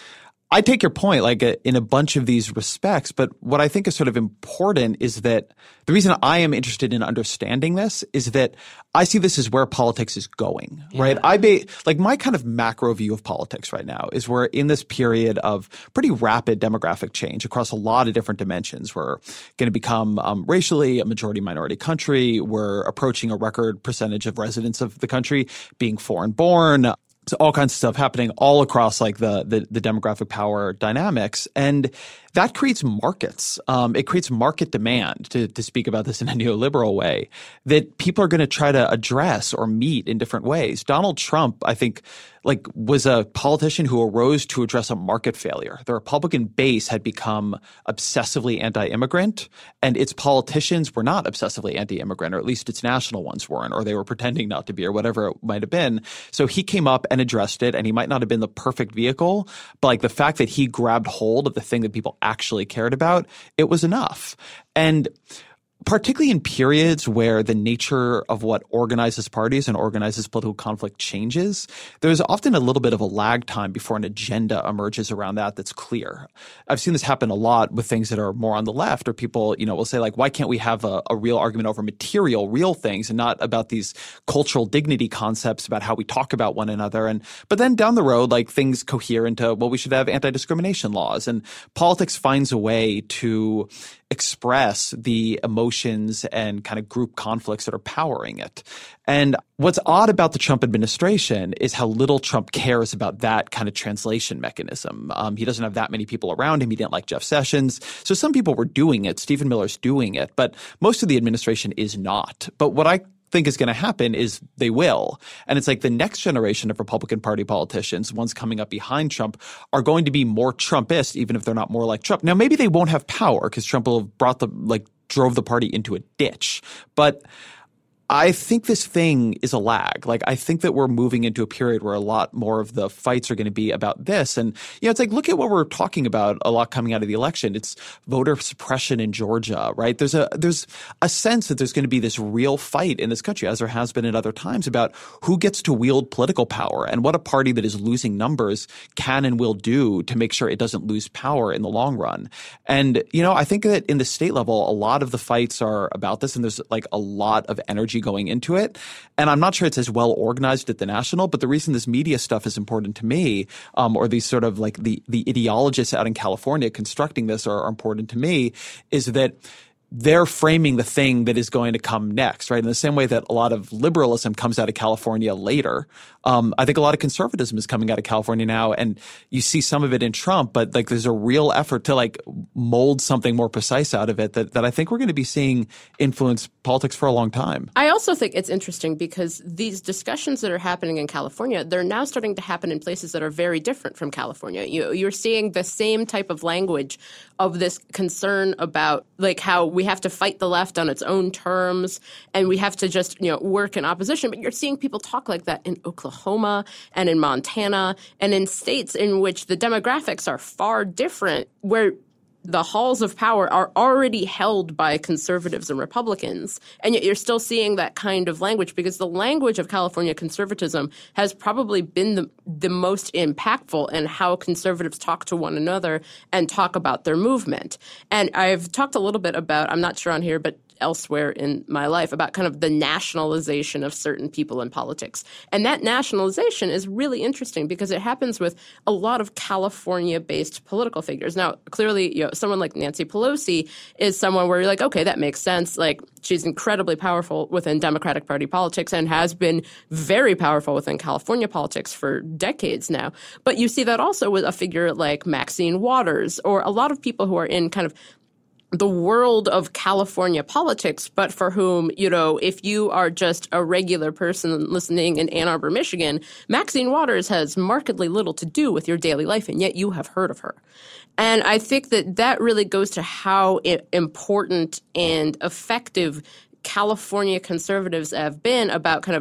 I take your point, like uh, in a bunch of these respects, but what I think is sort of important is that the reason I am interested in understanding this is that I see this as where politics is going, yeah. right? I ba- like my kind of macro view of politics right now is we're in this period of pretty rapid demographic change across a lot of different dimensions. We're going to become um, racially a majority minority country. We're approaching a record percentage of residents of the country being foreign born. So all kinds of stuff happening all across like the, the, the demographic power dynamics. And that creates markets. Um, it creates market demand, to, to speak about this in a neoliberal way, that people are going to try to address or meet in different ways. Donald Trump, I think, like was a politician who arose to address a market failure. The Republican base had become obsessively anti-immigrant, and its politicians were not obsessively anti-immigrant, or at least its national ones weren't, or they were pretending not to be, or whatever it might have been. So he came up and addressed it, and he might not have been the perfect vehicle, but like the fact that he grabbed hold of the thing that people actually cared about, it was enough. And particularly in periods where the nature of what organizes parties and organizes political conflict changes, there's often a little bit of a lag time before an agenda emerges around that that's clear. I've seen this happen a lot with things that are more on the left, or people, you know, will say like, why can't we have a, a real argument over material, real things and not about these cultural dignity concepts about how we talk about one another? And but then down the road, like things cohere into, well, we should have anti-discrimination laws, and politics finds a way to express the emotions and kind of group conflicts that are powering it. And what's odd about the Trump administration is how little Trump cares about that kind of translation mechanism. Um, he doesn't have that many people around him. He didn't like Jeff Sessions. So some people were doing it. Stephen Miller's doing it, but most of the administration is not. But what I think is going to happen is they will. And it's like the next generation of Republican Party politicians, ones coming up behind Trump, are going to be more Trumpist, even if they're not more like Trump. Now, maybe they won't have power because Trump will have brought the, like, drove the party into a ditch. But I think this thing is a lag. Like, I think that we're moving into a period where a lot more of the fights are going to be about this. And, you know, it's like, look at what we're talking about a lot coming out of the election. It's voter suppression in Georgia, right? There's a, there's a sense that there's going to be this real fight in this country, as there has been at other times, about who gets to wield political power and what a party that is losing numbers can and will do to make sure it doesn't lose power in the long run. And, you know, I think that in the state level, a lot of the fights are about this, and there's like a lot of energy going into it. And I'm not sure it's as well organized at the national, but the reason this media stuff is important to me, um, or these sort of like the, the ideologists out in California constructing this are, are important to me, is that they're framing the thing that is going to come next, right? In the same way that a lot of liberalism comes out of California later. Um, I think a lot of conservatism is coming out of California now, and you see some of it in Trump, but like there's a real effort to like mold something more precise out of it that, that I think we're going to be seeing influence politics for a long time. I also think it's interesting because these discussions that are happening in California, they're now starting to happen in places that are very different from California. You, you're seeing the same type of language of this concern about like how we have to fight the left on its own terms and we have to just, you know, work in opposition. But you're seeing people talk like that in Oklahoma and in Montana and in states in which the demographics are far different, where the halls of power are already held by conservatives and Republicans. And yet you're still seeing that kind of language because the language of California conservatism has probably been the, the most impactful in how conservatives talk to one another and talk about their movement. And I've talked a little bit about, I'm not sure on here, but elsewhere in my life, about kind of the nationalization of certain people in politics. And that nationalization is really interesting because it happens with a lot of California-based political figures. Now, clearly, you know, someone like Nancy Pelosi is someone where you're like, okay, that makes sense. Like, she's incredibly powerful within Democratic Party politics and has been very powerful within California politics for decades now. But you see that also with a figure like Maxine Waters or a lot of people who are in kind of the world of California politics, but for whom, you know, if you are just a regular person listening in Ann Arbor, Michigan, Maxine Waters has markedly little to do with your daily life, and yet you have heard of her. And I think that that really goes to how important and effective California conservatives have been about kind of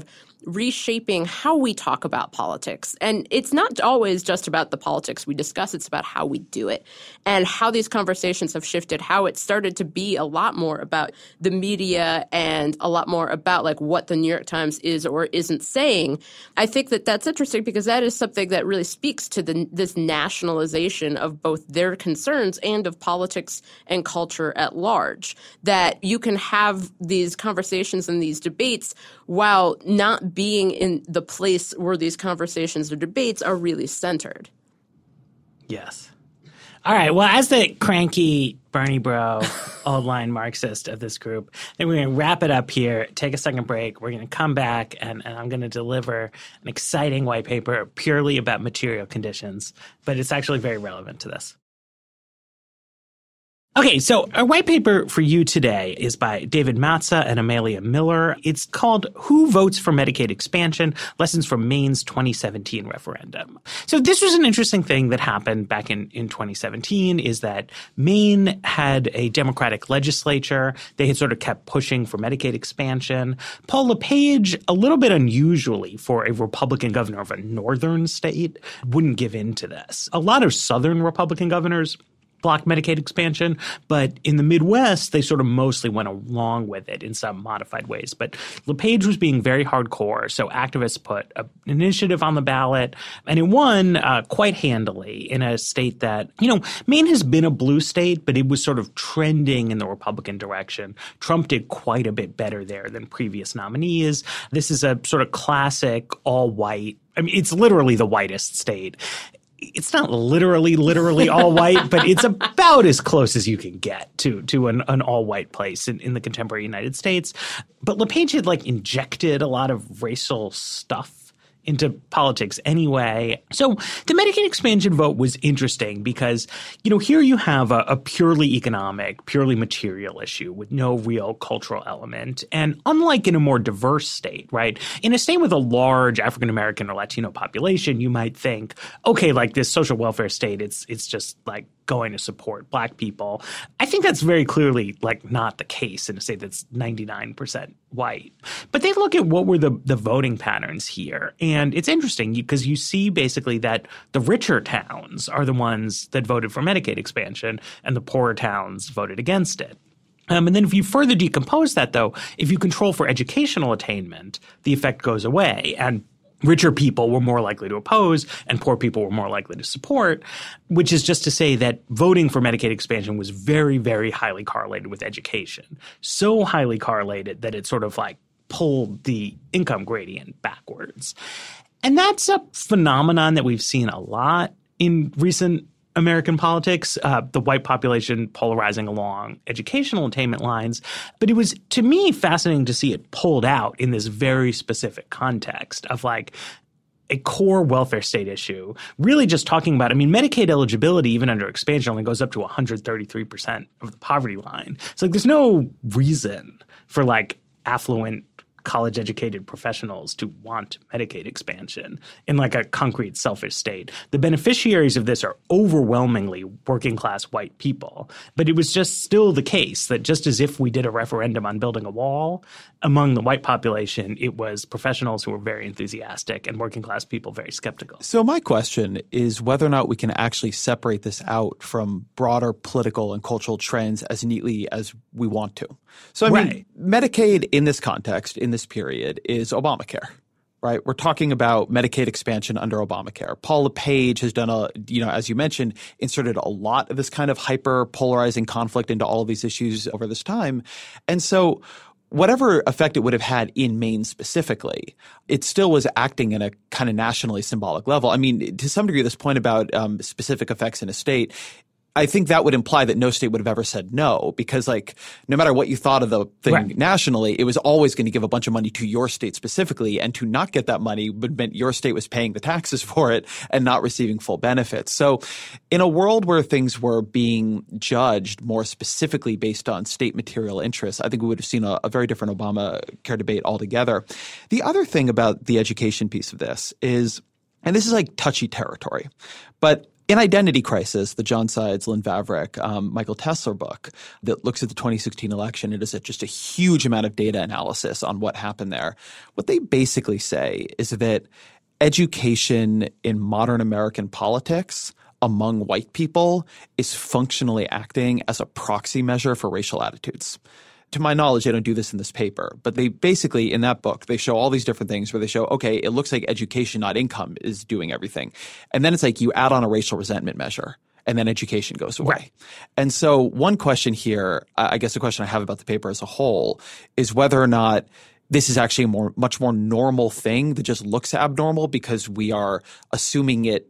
reshaping how we talk about politics. And it's not always just about the politics we discuss. It's about how we do it and how these conversations have shifted, how it started to be a lot more about the media and a lot more about like what the New York Times is or isn't saying. I think that that's interesting because that is something that really speaks to the, this nationalization of both their concerns and of politics and culture at large, that you can have these conversations and these debates while not being in the place where these conversations or debates are really centered. Yes. All right. Well, as the cranky Bernie bro, old line Marxist of this group, then we're going to wrap it up here, take a second break. We're going to come back, and, and I'm going to deliver an exciting white paper purely about material conditions, but it's actually very relevant to this. Okay, so our white paper for you today is by David Matza and Amelia Miller. It's called Who Votes for Medicaid Expansion? Lessons from Maine's twenty seventeen Referendum. So this was an interesting thing that happened back in, in twenty seventeen is that Maine had a Democratic legislature. They had sort of kept pushing for Medicaid expansion. Paul LePage, a little bit unusually for a Republican governor of a northern state, wouldn't give in to this. A lot of southern Republican governors blocked Medicaid expansion, but in the Midwest, they sort of mostly went along with it in some modified ways. But LePage was being very hardcore, so activists put an initiative on the ballot, and it won uh, quite handily in a state that, you know, Maine has been a blue state, but it was sort of trending in the Republican direction. Trump did quite a bit better there than previous nominees. This is a sort of classic all-white, I mean, it's literally the whitest state. It's not literally, literally all white, but it's about as close as you can get to to an, an all-white place in, in the contemporary United States. But LePage had like injected a lot of racial stuff into politics anyway. So the Medicaid expansion vote was interesting because, you know, here you have a, a purely economic, purely material issue with no real cultural element. And unlike in a more diverse state, right, in a state with a large African-American or Latino population, you might think, okay, like this social welfare state, it's it's just like going to support black people. I think that's very clearly like not the case in a state that's ninety-nine percent white. But they look at what were the, the voting patterns here. And it's interesting because you see basically that the richer towns are the ones that voted for Medicaid expansion and the poorer towns voted against it. Um, and then if you further decompose that, though, if you control for educational attainment, the effect goes away. And richer people were more likely to oppose and poor people were more likely to support, which is just to say that voting for Medicaid expansion was very, very highly correlated with education. So highly correlated that it sort of like pulled the income gradient backwards. And that's a phenomenon that we've seen a lot in recent American politics, uh, the white population polarizing along educational attainment lines. But it was, to me, fascinating to see it pulled out in this very specific context of like a core welfare state issue, really just talking about, I mean, Medicaid eligibility, even under expansion, only goes up to one hundred thirty-three percent of the poverty line. So like there's no reason for like affluent college-educated professionals to want Medicaid expansion in like a concrete, selfish state. The beneficiaries of this are overwhelmingly working-class white people. But it was just still the case that just as if we did a referendum on building a wall, among the white population, it was professionals who were very enthusiastic and working-class people very skeptical. So my question is whether or not we can actually separate this out from broader political and cultural trends as neatly as we want to. So, I mean, right. Medicaid in this context, in this period, is Obamacare, right? We're talking about Medicaid expansion under Obamacare. Paul LePage has done a, you know, as you mentioned, inserted a lot of this kind of hyper polarizing conflict into all of these issues over this time. And so whatever effect it would have had in Maine specifically, it still was acting in a kind of nationally symbolic level. I mean, to some degree, this point about um, specific effects in a state, I think that would imply that no state would have ever said no, because like no matter what you thought of the thing right. nationally, it was always going to give a bunch of money to your state specifically, and to not get that money would mean your state was paying the taxes for it and not receiving full benefits. So in a world where things were being judged more specifically based on state material interests, I think we would have seen a, a very different Obamacare debate altogether. The other thing about the education piece of this is, and this is like touchy territory, but In Identity Crisis, the John Sides, Lynn Vavreck, um, Michael Tesler book that looks at the twenty sixteen election, it is just a huge amount of data analysis on what happened there. What they basically say is that education in modern American politics among white people is functionally acting as a proxy measure for racial attitudes. To my knowledge, they don't do this in this paper, but they basically, in that book, they show all these different things where they show, okay, it looks like education, not income, is doing everything. And then it's like you add on a racial resentment measure, and then education goes away. Right. And so one question here, I guess the question I have about the paper as a whole, is whether or not this is actually a more, much more normal thing that just looks abnormal because we are assuming it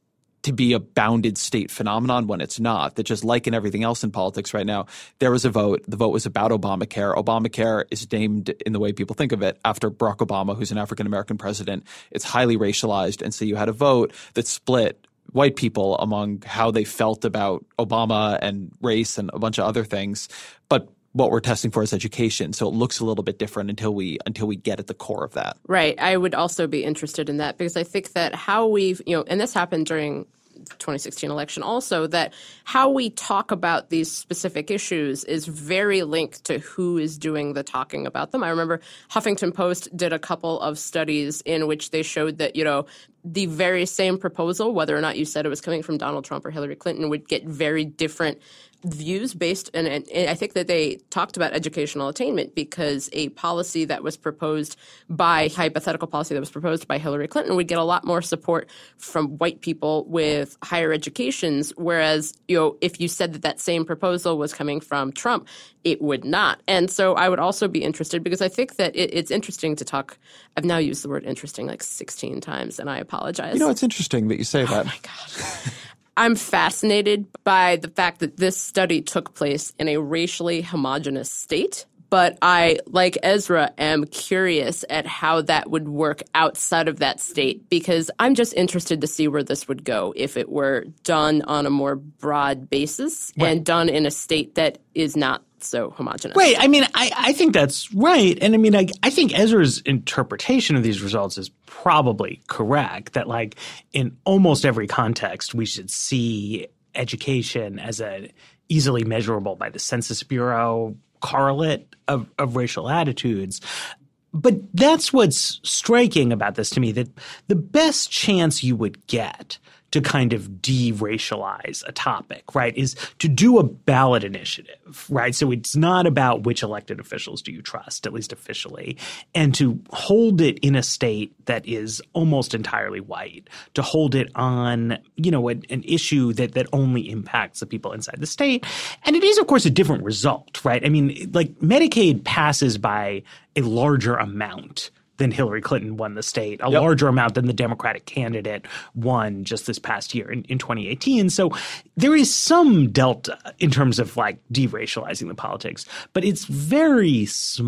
to be a bounded state phenomenon when it's not, that just like in everything else in politics right now, there was a vote. The vote was about Obamacare. Obamacare is named in the way people think of it after Barack Obama, who's an African-American president. It's highly racialized. And so you had a vote that split white people among how they felt about Obama and race and a bunch of other things. But what we're testing for is education. So it looks a little bit different until we until we get at the core of that. Right. I would also be interested in that because I think that how we've, you know, and this happened during the twenty sixteen election also, that how we talk about these specific issues is very linked to who is doing the talking about them. I remember Huffington Post did a couple of studies in which they showed that, you know, the very same proposal, whether or not you said it was coming from Donald Trump or Hillary Clinton, would get very different views based, and, and I think that they talked about educational attainment because a policy that was proposed by, hypothetical policy that was proposed by Hillary Clinton would get a lot more support from white people with higher educations, whereas, you know, if you said that that same proposal was coming from Trump, it would not. And so I would also be interested because I think that it, it's interesting to talk. I've now used the word interesting like sixteen times, and I apologize. You know, it's interesting that you say that. Oh, my God. I'm fascinated by the fact that this study took place in a racially homogenous state. But I, like Ezra, am curious at how that would work outside of that state because I'm just interested to see where this would go if it were done on a more broad basis right. and done in a state that is not so homogenous. Right. I mean, I, I think that's right. And I mean, I, I think Ezra's interpretation of these results is probably correct, that like in almost every context, we should see education as a easily measurable by the Census Bureau correlate of, of racial attitudes. But that's what's striking about this to me, that the best chance you would get to kind of de-racialize a topic, right, is to do a ballot initiative, right? So it's not about which elected officials do you trust, at least officially, and to hold it in a state that is almost entirely white, to hold it on, you know, an, an issue that, that only impacts the people inside the state. And it is, of course, a different result, right? I mean, like Medicaid passes by a larger amount than Hillary Clinton won the state, a yep. larger amount than the Democratic candidate won just this past year in, in twenty eighteen. So there is some delta in terms of like deracializing the politics, but it's very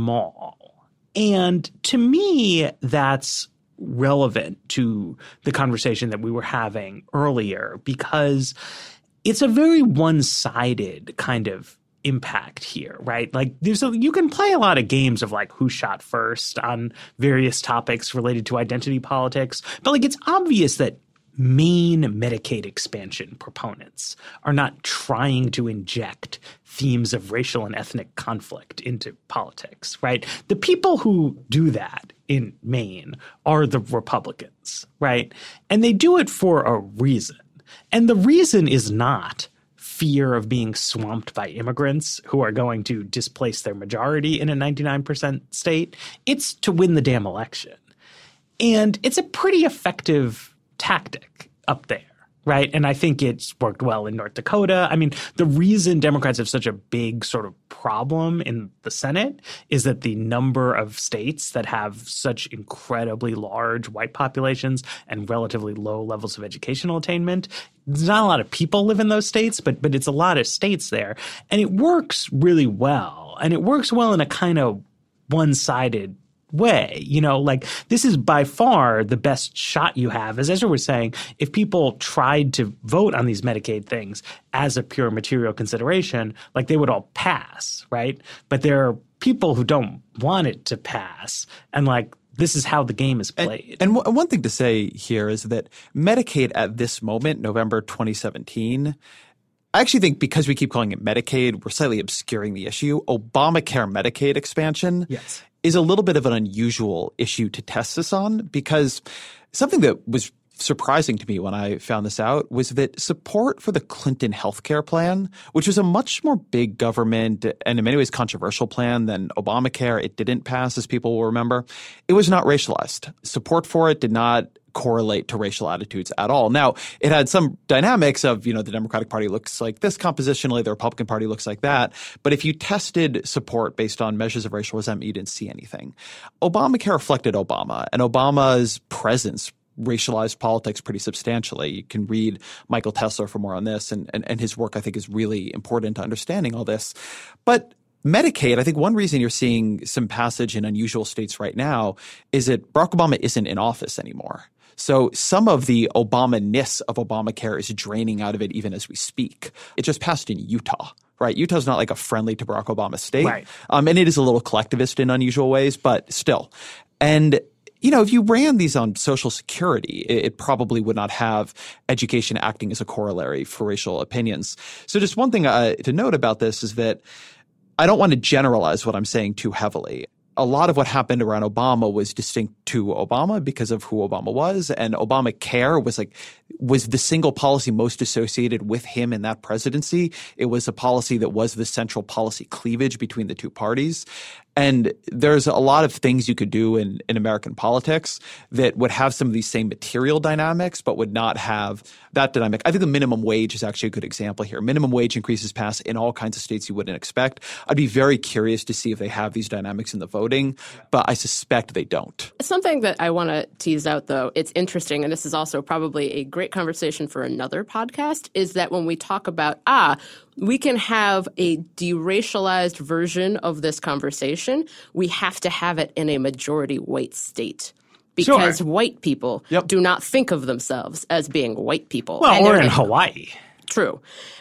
small. And to me, that's relevant to the conversation that we were having earlier because it's a very one-sided kind of impact here, right? Like there's a, you can play a lot of games of like who shot first on various topics related to identity politics, but like it's obvious that main Medicaid expansion proponents are not trying to inject themes of racial and ethnic conflict into politics, right? The people who do that in Maine are the Republicans, right? And they do it for a reason. And the reason is not fear of being swamped by immigrants who are going to displace their majority in a ninety-nine percent state. It's to win the damn election. And it's a pretty effective tactic up there, right? And I think it's worked well in North Dakota. I mean, the reason Democrats have such a big sort of problem in the Senate is that the number of states that have such incredibly large white populations and relatively low levels of educational attainment, there's not a lot of people live in those states, but but it's a lot of states there. And it works really well. And it works well in a kind of one-sided way. You know, like this is by far the best shot you have. As Ezra was saying, if people tried to vote on these Medicaid things as a pure material consideration, like they would all pass, right? But there are people who don't want it to pass. And like this is how the game is played. And, and w- one thing to say here is that Medicaid at this moment, November twenty seventeen, I actually think because we keep calling it Medicaid, we're slightly obscuring the issue. Obamacare Medicaid expansion yes. is a little bit of an unusual issue to test this on, because something that was surprising to me when I found this out was that support for the Clinton healthcare plan, which was a much more big government and in many ways controversial plan than Obamacare, it didn't pass, as people will remember. It was not racialized. Support for it did not correlate to racial attitudes at all. Now, it had some dynamics of, you know, the Democratic Party looks like this compositionally, the Republican Party looks like that. But if you tested support based on measures of racial resentment, you didn't see anything. Obamacare reflected Obama, and Obama's presence racialized politics pretty substantially. You can read Michael Tesler for more on this, and, and, and his work, I think, is really important to understanding all this. But Medicaid, I think one reason you're seeing some passage in unusual states right now is that Barack Obama isn't in office anymore. So some of the Obama-ness of Obamacare is draining out of it even as we speak. It just passed in Utah, right? Utah's not like a friendly to Barack Obama state. Right. Um, and it is a little collectivist in unusual ways, but still. And you know, if you ran these on Social Security, it, it probably would not have education acting as a corollary for racial opinions. So just one thing uh, to note about this is that I don't want to generalize what I'm saying too heavily. A lot of what happened around Obama was distinct to Obama because of who Obama was, and Obamacare was like was the single policy most associated with him in that presidency. It was a policy that was the central policy cleavage between the two parties. And there's a lot of things you could do in, in American politics that would have some of these same material dynamics, but would not have that dynamic. I think the minimum wage is actually a good example here. Minimum wage increases pass in all kinds of states you wouldn't expect. I'd be very curious to see if they have these dynamics in the voting, but I suspect they don't. Something that I want to tease out, though, it's interesting, and this is also probably a great conversation for another podcast, is that when we talk about, ah, we can have a deracialized version of this conversation, we have to have it in a majority white state. Because sure. white people yep. do not think of themselves as being white people. Well, and or in Hawaii. True.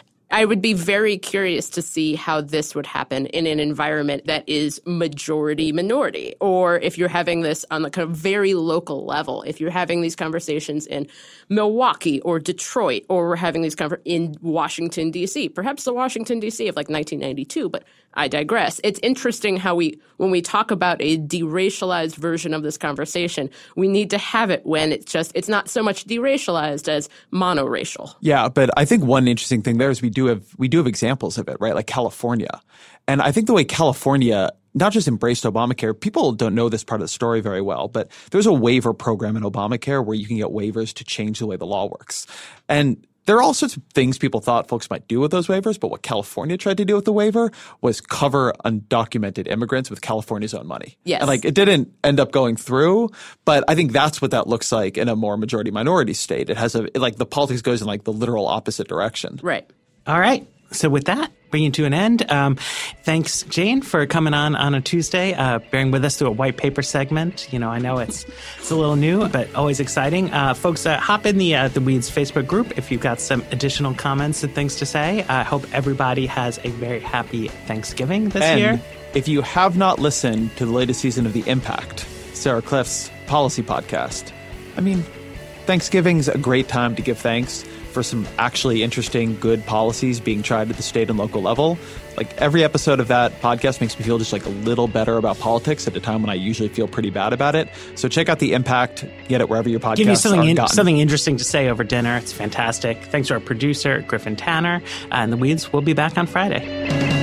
I would be very curious to see how this would happen in an environment that is majority minority, or if you're having this on the kind of very local level, if you're having these conversations in Milwaukee or Detroit, or we're having these conversations in Washington, D C, perhaps the Washington, D C of like nineteen ninety-two, but I digress. It's interesting how we, when we talk about a deracialized version of this conversation, we need to have it when it's just, it's not so much deracialized as monoracial. Yeah, but I think one interesting thing there is we do have we do have examples of it, right? Like California. And I think the way California not just embraced Obamacare, people don't know this part of the story very well, but there's a waiver program in Obamacare where you can get waivers to change the way the law works. And there are all sorts of things people thought folks might do with those waivers, but what California tried to do with the waiver was cover undocumented immigrants with California's own money. Yes. And like it didn't end up going through, but I think that's what that looks like in a more majority minority state. It has a like the politics goes in like the literal opposite direction. Right. All right. So with that, bringing to an end, um, thanks, Jane, for coming on on a Tuesday, uh, bearing with us through a white paper segment. You know, I know it's it's a little new, but always exciting. Uh, folks, uh, hop in the uh, the Weeds Facebook group if you've got some additional comments and things to say. I hope everybody has a very happy Thanksgiving this and year. If you have not listened to the latest season of The Impact, Sarah Cliff's policy podcast, I mean, Thanksgiving's a great time to give thanks for some actually interesting, good policies being tried at the state and local level. Like every episode of that podcast makes me feel just like a little better about politics at a time when I usually feel pretty bad about it. So check out The Impact. Get it wherever your podcasts Give you something are in, gotten. something interesting to say over dinner. It's fantastic. Thanks to our producer, Griffin Tanner. And The Weeds will be back on Friday.